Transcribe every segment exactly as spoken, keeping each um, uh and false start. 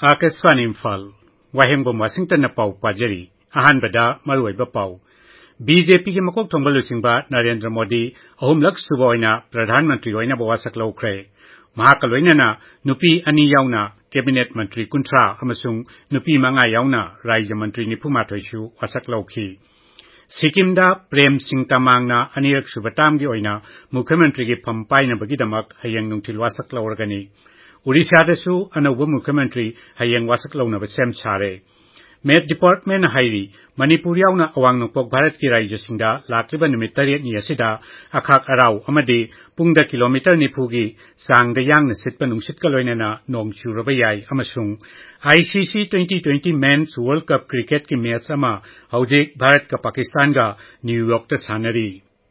Akashvani Imphal वाहेंबम Washington पाउ पाजरी अहानबदा मरुइबा पाउ BJP के मकोक थोंबा लुसिंगबा नरेंद्र मोदी अहुमलक सुबा ओइना प्रधानमंत्री ओइना बवासक लौख्रे महाका लोइनाना नुपी अनि याउना कैबिनेट मंत्री कुंथ्रा अमसुंग नुपी मंगा याउना राज्य मंत्री निफुमाथोइसु वासक लौखी सिक्किमदा प्रेम सिंह तमांगना अनिरक सुबतामगी ओइना मुख्यमंत्री की फम पाइनबगीदमक हयेंग नुंथिल वासक लौरगनी उड़ीसादसु अनौब मुख्यमंत्री हयेंग वासक लौनब सेम सारे मेट डिपार्टमेंट हाइरी मणिपुर याउना अवांग नोंपोक भारत की राज्यसिंगदा लाक्लिबा नुमित तरेटनी असिदा अखाक अराव अमदि पुंगदा किलोमीटर निफुगी सांगदा यांगना सिटपा नुंसिटका लोइनाना नोंग चुरबा याय अमसुंग ICC twenty twenty men's world cup cricket की मैच अमा हौजिक भारत का पाकिस्तान का न्यूयॉर्क ता सानरी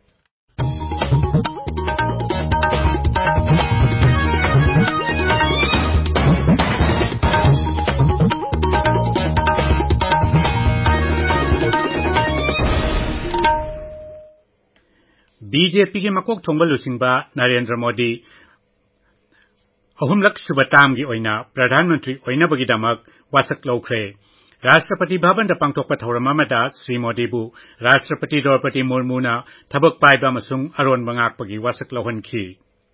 बीजेपी के मकोक थोंबा लुसिंगबा नरेंद्र मोदी अहुमलक सुबतामगी ओइना प्रधानमंत्री ओइनाबगीदमक वासक लौख्रे राष्ट्रपति भवन दा पांगथोकपा थौरम अमदा श्री मोदीबु राष्ट्रपति द्रौपदी मुर्मुना थबक पाइबा अमसुंग अरोन बंगाकपगी वासक लौहनखी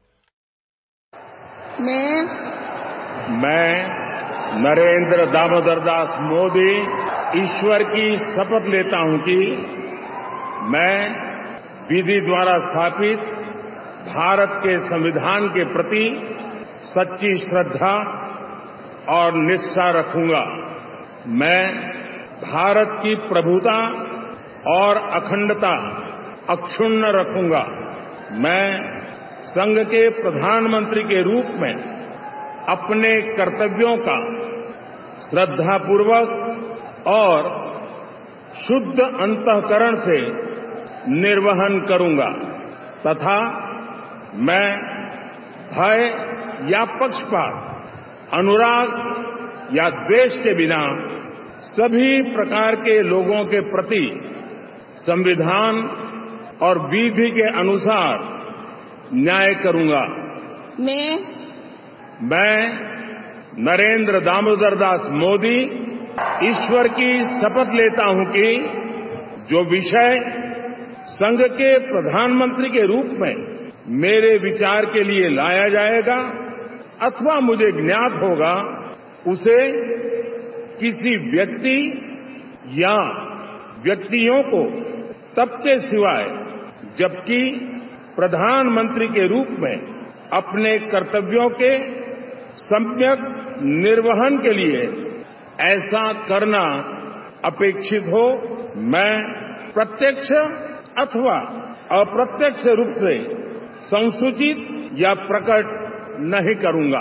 मैं मैं नरेंद्र दामोदर दास मोदी ईश्वर की शपथ लेता हूं कि मैं विधि द्वारा स्थापित भारत के संविधान के प्रति सच्ची श्रद्धा और निष्ठा रखूंगा। मैं भारत की प्रभुता और अखंडता अक्षुण्ण रखूंगा। मैं संघ के प्रधानमंत्री के रूप में अपने कर्तव्यों का श्रद्धापूर्वक और शुद्ध अंतःकरण से निर्वहन करूंगा तथा मैं भय या पक्षपात, अनुराग या द्वेष के बिना सभी प्रकार के लोगों के प्रति संविधान और विधि के अनुसार न्याय करूंगा। मैं मैं नरेंद्र दामोदर दास मोदी ईश्वर की शपथ लेता हूं कि जो विषय संघ के प्रधानमंत्री के रूप में मेरे विचार के लिए लाया जाएगा अथवा मुझे ज्ञात होगा उसे किसी व्यक्ति या व्यक्तियों को तब के सिवाय जबकि प्रधानमंत्री के रूप में अपने कर्तव्यों के सम्यक निर्वहन के लिए ऐसा करना अपेक्षित हो मैं प्रत्यक्ष अथवा अप्रत्यक्ष रूप से संसूचित या प्रकट नहीं करूंगा।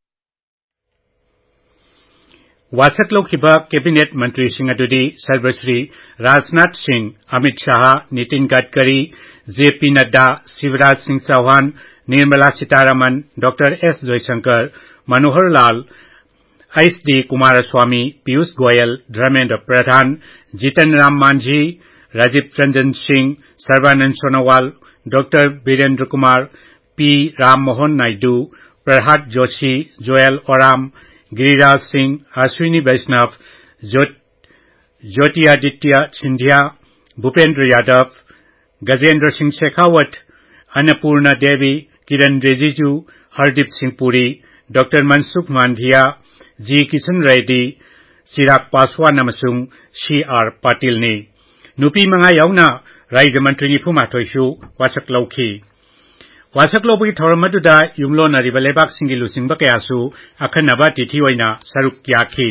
वासक लौखिबा कैबिनेट मंत्री सिंह अदुदी Sarvashri Rajnath Singh, Amit Shah, Nitin Gadkari, JP Nadda, Shivraj Singh Chouhan, Nirmala Sitharaman, doctor S Jaishankar, Manohar Lal, S D Kumaraswamy, Piyush Goyal, Dharmendra Pradhan, Jitan Ram Manjhi, Rajiv Ranjan Singh, Sarbananda Sonowal, doctor Virendra Kumar, P Ram Mohan Naidu, Pralhad Joshi, Jual Oram, Giriraj Singh, Ashwini Vaishnaw, Jyotiraditya Scindia, Bhupender Yadav, Gajendra Singh Shekhawat, Annpurna Devi, Kiren Rijiju, Hardeep Singh Puri, doctor Mansukh Mandaviya, G Kishan Reddy, Chirag Paswan अमसुंग सी आर पाटिल ने नुपी मंगा याउना राज्य मंत्री निफुमाथोइसु वासक लौखी वासक लौबगी थौरम अदुदा युमलोनरिबा लेबाक सिंगी लुसिंगबा कयासु अखन्नबा तिथि ओइना सरुक याखी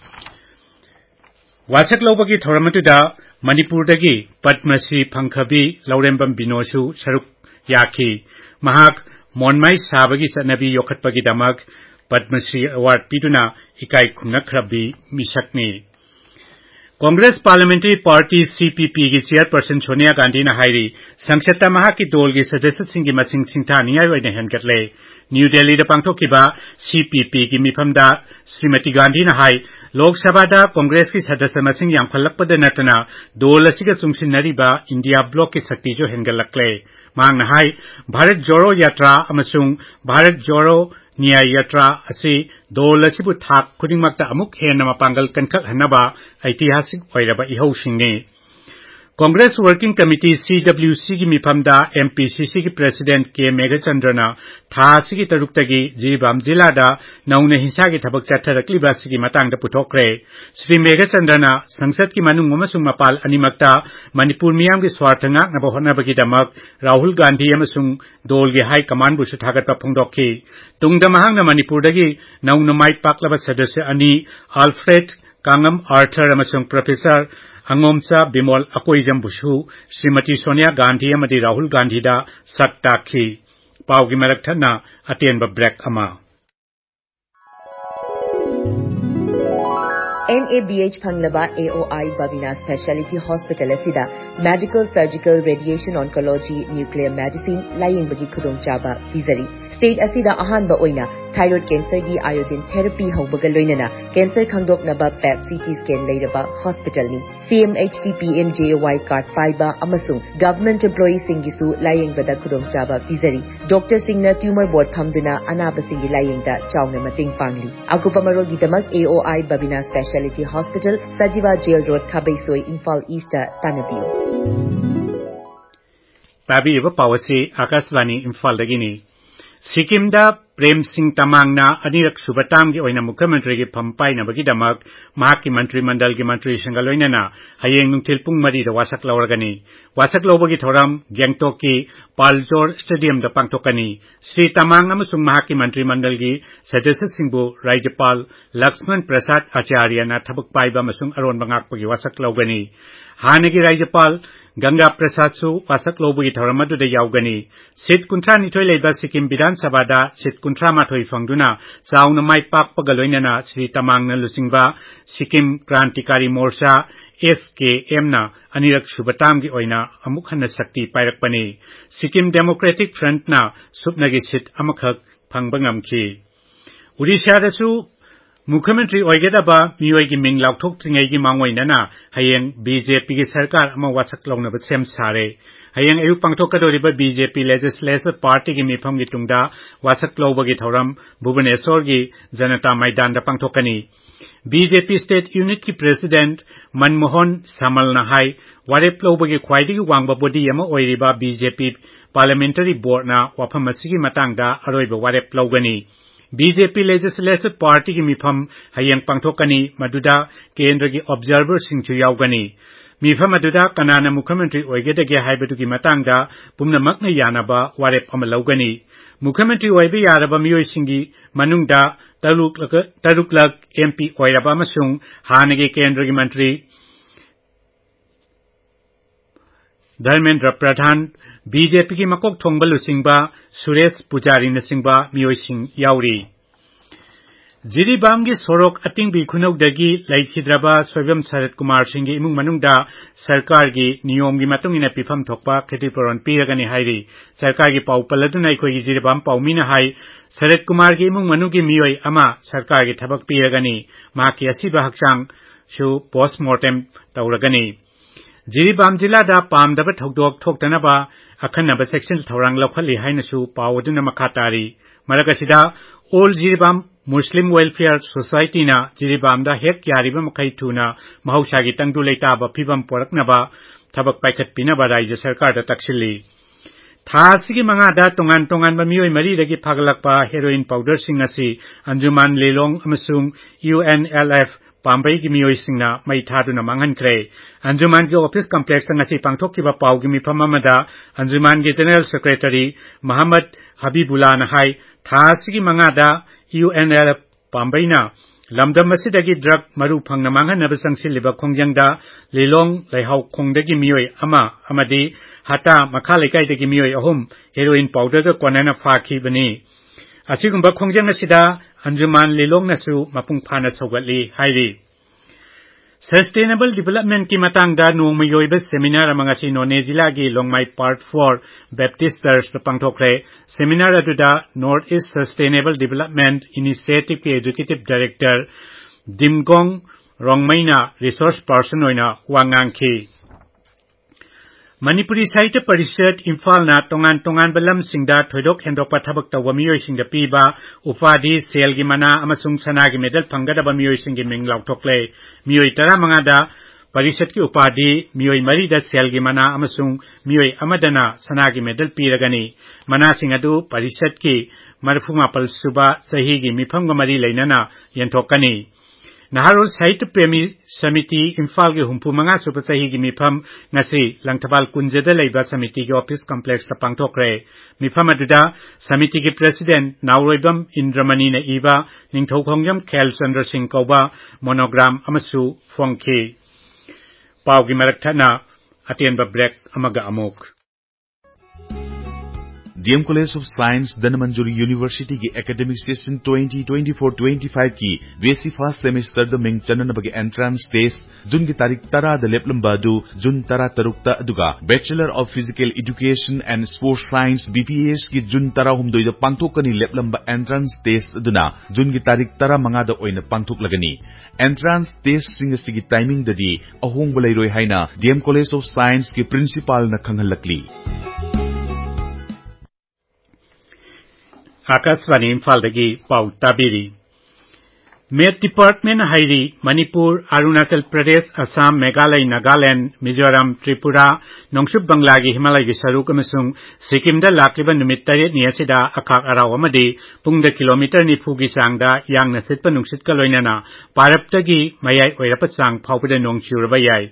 वासक लौबगी थौरम अदुदा मणिपुरदगी पद्मश्री फंखबी लौरेंबम बिनोसु सरुक याखी महाक मोनमाई साबगी सनबी योखतपगिदमक पद्मश्री अवार्ड पीदुना इकाई खुंगनखरबी मिसकनी कांग्रेस पार्लियामेंट्री पार्टी सीपीपी की चेयरपर्सन सोनिया गांधी ने हाईरी संसद महाकी दल की सदस्य सिंह की मसिंग सिंथानियाय ओइना हेनगटले न्यू दिल्ली दा पांगथोखिबा सीपीपी की मिफमदा श्रीमती गांधी ने हाई लोकसभा दा कांग्रेस की सदस्य मसिंग यामखलकपदा नतना दल असिगा चुंगसिनरिबा इंडिया ब्लॉक की शक्ति जो हेनगलकले ꯃꯍꯥꯛꯅ ꯍꯥꯏ ꯚꯥꯔꯠ ꯖꯣꯔꯣ ꯌꯥꯇ꯭ꯔꯥ ꯑꯃꯁꯨꯡ ꯚꯥꯔꯠ ꯖꯣꯔꯣ ꯅ꯭ꯌꯥय ꯌꯥꯇ꯭ꯔꯥ ꯑꯁꯤ ꯗꯣꯜ ꯑꯁꯤꯕꯨ ꯊꯥꯛ ꯈꯨꯗꯤꯡꯃꯛꯇ ꯑꯃꯨꯛ ꯍꯦꯟꯅ ꯃꯄꯥꯡꯒꯜ ꯀꯟꯈꯠꯍꯟꯅꯕ ꯑꯩꯇꯤꯍꯥꯁꯤक ꯑꯣꯏꯔꯕ ꯏꯍꯧꯁꯤꯡꯅꯤ Congress Working Committee C W C gi mifamda M P C C gi President K Meghachandrana tha asigi taruktagi Jiribam Jilla da nauna hinsa gi thabak chatharakliba asigi matangda puthokre Shri Meghachandrana Sangsad ki manung amasung mapal animakta Manipur miyam gi swartha ngaknaba hotnabagi damak Rahul Gandhi amasung dol gi high command bu suthagatpa phongdokhi tungda mahangna Manipur dagi nauna mai paklaba sadasya ani Alfred Kangam Arthur amasung Professor Angomsa Bimol Akoijam Bushu Srimati Sonia Gandhi amadi Rahul Gandhi da saktakhi paugi marakthana atenba break ama N A B H Phanglaba A O I Babina Specialty Hospital asida Medical Surgical Radiation Oncology Nuclear Medicine laying bagi khudong chaba pizari state asida ahanba oina thyroid cancer gi iodine therapy haubaga loinana cancer khangdoknaba P E T C T scan leiraba hospital ni C M H T P M J Y card paiba amasung government employees singisu laying bada khudong chaba pizari doctor singna tumor board thamduna anaba singi laying da chawna mating pangli akupa marol gi damak A O I Babina Specialty Hospital Sajiva Jail Road Khabaisoi Imphal East Tanabiu Tabi iba pawasi Akashvani Imphal dagini Sikkim da Prem Singh Tamang na anirak subatam gi oina mukhyamantri gi phampai na bagi damak mahakki mantri mandal gi mantri sangaloina na hayeng nungthil pung mari da wasak lawragani wasak lawbagi thoram Gangtok ki Paljor Stadium da pangthokani Sri Tamang amasung mahakki mantri mandal gi sadasya singbu Rajyapal Lakshman Prasad Acharya na thabak paiba amasung aron bangak pagi wasak lawgani hanagi Rajyapal Ganga Prasad su wasak lobagi thoramadu da yaugani sit kuntra ni thoi leiba Sikkim Vidhan Sabha da sit kuntra ma thoi fangduna chauna mai pak pagaloina na Sri Tamang na lusingba Sikkim Krantikari Morcha S K M na anirak subatam gi oina amuk hanna sakti pairakpani Sikkim Democratic Front na supnagi sit amakhak phangba ngamki Odisha da su Mukhyamantri oigedaba miyoi gi ming laukthok tringai gi mangoinana hayeng B J P gi sarkar ama wasak lawnaba sem sare hayeng ayuk pangthokadoriba B J P Legislative Party gi mifam gi tungda wasak lawbagi thoram Bhubaneswar gi Janata Maidan da pangthokani B J P State Unit ki President Manmohan Samal na hai warep lawbagi khwaidigi wangba body ama oiriba B J P Parliamentary Board na wafam asigi matangda aroiba warep lawgani B J P Legislative Party ki mifam hayeng pangthokani maduda kendra gi observer singchu yaugani mifam maduda kanana mukhyamantri oigedage haibadugi matangda pumnamakna yanaba warep ama lawgani mukhyamantri oibe yaraba miyoi singi manungda taruk taruklak M P oiraba amasung hanagi kendra gi mantri Dharmendra Pradhan B J P ki makok thongba lusingba Suresh Pujari na singba miyoi sing yauri Jiribam gi sorok atingbi khunawdagi laikhidraba Soibam Sarat Kumar Singh gi imung manungda sarkar gi niyom gi matungina pifam thokpa khetipuron piragani hairi sarkar gi pau paladuna ikoi gi Jiribam paumina hai Sarat Kumar gi imung manugi miyoi ama sarkar gi thabak piragani maki asiba hakchang shu postmortem tawragani Jiribam Jilla da pamdaba thokdok thoktanaba akhanaba section thorang lakhali hainasu pawduna makhatari maragasida All Jiribam Muslim Welfare Society na Jiribam da hek yariba makai thuna mahausagi tangdu leitaba phibam poraknaba thabak paikhat pinaba rajya sarkar da takshili Thasigi manga da tongan tongan ba miyoi mari dagi phagalakpa heroin powder sing asi Anjuman Lelong amasung U N L F Pambai gi miyoi singna mai thaduna manghankhre Anjuman gi office complex ngasi pangthokkiba pawgi mifam amada Anjuman gi General Secretary Muhammad Habibullah na hai thasigi manga da U N L F Pambai na lamdam asidagi drug maru phangna manghanaba sangsilliba khongjangda Lelong Laihau khongdagi miyoi ama amadi hata makha lekaidagi miyoi ahum heroin powder da konana fakhi bani asigumba khongjang asida Anjuman Lelong nasu mapung phana sogatli hairi Sustainable Development ki matangda nongmayoiba seminar amangasi None Jilla gi Longmai Part four Baptist Church da pangthokre seminar aduda North East Sustainable Development Initiative ki Executive Director Dimgong Rongmaina resource person oina wangangki Manipuri Sahitya Parishad Imphal na tongan tongan balam singda thoidok hendokpa thabak tawba miyoi singda piba upadi selgi mana amasung sanagi medal phanggadaba miyoi singi ming lauthokle miyoi taramanga da Parishad ki upadi miyoi mari da selgi mana amasung miyoi amadana sanagi medal piragani mana singadu Parishad ki marfumapal suba sahigi mifamga mari leinana yenthokani Naharol Sahitya Premi Samiti Imphal ki humpu manga suba sahigi mifam ngasi Langthapal Kunjada leiba Samiti ki office complex sa pangthokre mifam aduda Samiti ki President Nauroibam Indramani na iba Ningthaukhongjam Khel Chandra Singh kauba monogram amasu phongki Pau ki marakthana atenba break amaga amok D M College of Science Dhanmanjuri University की academic session twenty twenty-four twenty-five की B S c first semester द मिंग चननबगे entrance test जुन की तारीख तरा the लेपलंबा दु जुन तरा तरुक्ता अदुगा Bachelor of Physical Education and Sports Science B P S की जुन तरा हुमदोइ द पांगथोकनी लेपलंबा entrance test अदुना जुन की तारीख तरा मंगा द ओइन पांगथोकलगनी entrance test सिंग सिगी टाइमिंग ददी अहोंग बलैरोय हाइना D M College of Science की principal न खंगलकली Akaswani Imphaldagi Pau Tabiri Met Department Hairi Manipur Arunachal Pradesh Assam Meghalaya Nagaland Mizoram Tripura Nongshub Banglagi Himalaya Saruk amasung Sikimda lakliba numit taret niyasida akak araw amadi pungda kilometer nifugi sangda yang nasitpa nungsit kaloinana paraptagi mayay oirapat sang paupada nongchurabayay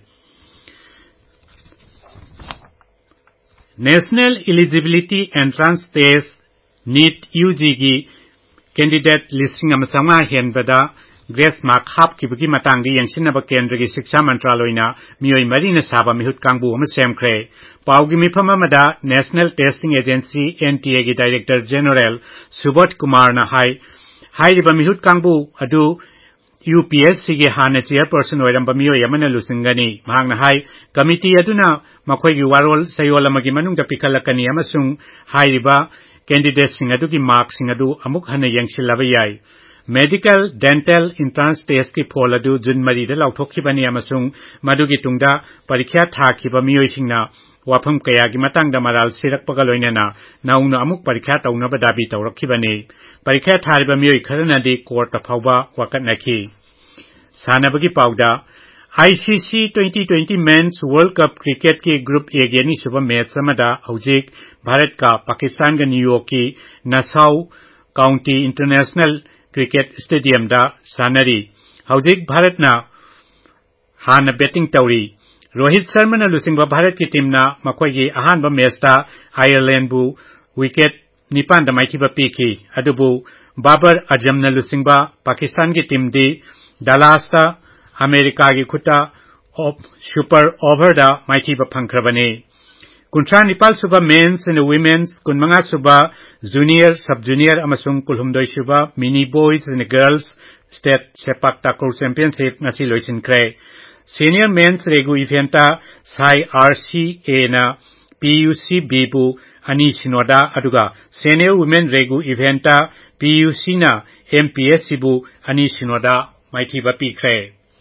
National Eligibility Entrance Test NEET U G की candidate listing amasanga henbada grace mark hap ki bugi matangdi yangsinaba kendra ki shiksha mantraloina miyoi mari na saba mihut kangbu ama semkhre paugi mifam amada National Testing Agency N T A ki Director General Subodh Kumar na hai hai riba mihut kangbu adu U P S C ki hana chairperson oiramba miyoi amana lusingani mahangna hai committee aduna makhoi ki warol sayol amagi manungda pikhalakani amasung hai riba Candidates sing adu ki marks sing adu amuk hana yangsilaba yai Medical Dental Entrance Test ki phol adu Jun mari da lauthokibani amasung madu ki tungda parikha thakiba miyoi singna wafam kaya ki matang da maral sirakpaga loinana naungno amuk parikha taunaba dabi tawrakhibani parikha thariba miyoi kharana di court phawba wakat nakhi sanabagi pauda I C C twenty twenty Men's World Cup Cricket की Group A की नि सुबह match समदा हौजिक भारत का पाकिस्तान का न्यूयॉर्क York Nassau County international cricket stadium दा सानरी हौजिक भारत ना हान बैटिंग तौरी रोहित शर्मा ना लुसिंगबा भारत की टीम ना मखोई की अहानबा मैच दा आयरलैंड बु विकेट निपान दा माइथिबा पीखी अदुबु बाबर आजम ना लुसिंगबा पाकिस्तान की टीम दी डलास दा America ki khuta super over da maiti ba phangkrabani kuntra nipal suba men's and women's kunmanga suba junior sub junior amasung kulhumdoi suba mini boys and girls state sepak takraw championship ngasi loisinkhre senior men's regu eventa sai R C A na P U C B bu ani sinoda aduga senior women regu eventa P U C na M P S C bu ani sinoda maiti ba pikre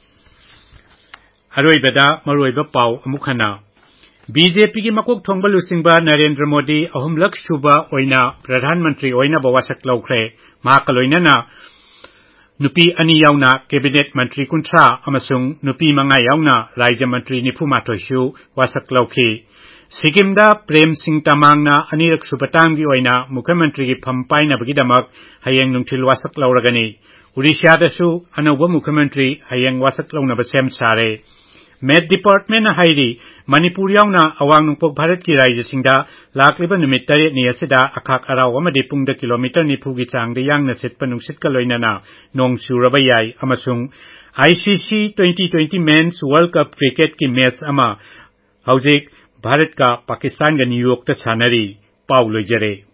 Aroibada Maroiba Pau Amukhana B J P ki makok thongba lusingba Narendra Modi ahumlak suba oina Pradhan Mantri oina bawasak laukhre mahakaloina na nupi ani yauna cabinet mantri kuntra amasung nupi manga yauna rajya mantri nifumathoishu wasak laukhi Sikimda Prem Singh Tamang na anirak subatang gi oina mukhyamantri ki phampai na bagidamak hayeng nungthil wasak lauragani Odisha da su anawba mukhyamantri hayeng wasak launa basem sare Med Department na hairi Manipur yauna awang nungpok Bharat ki rajya singda lakliba numit taret ni asida akak araw amadi pungda kilometer ni phugi changda yang na sitpa nungsit kaloinana nong surabayay amasung I C C twenty twenty Men's World Cup Cricket ki match ama haujik Bharat ka Pakistan ga New York ta sanari Paulo Jare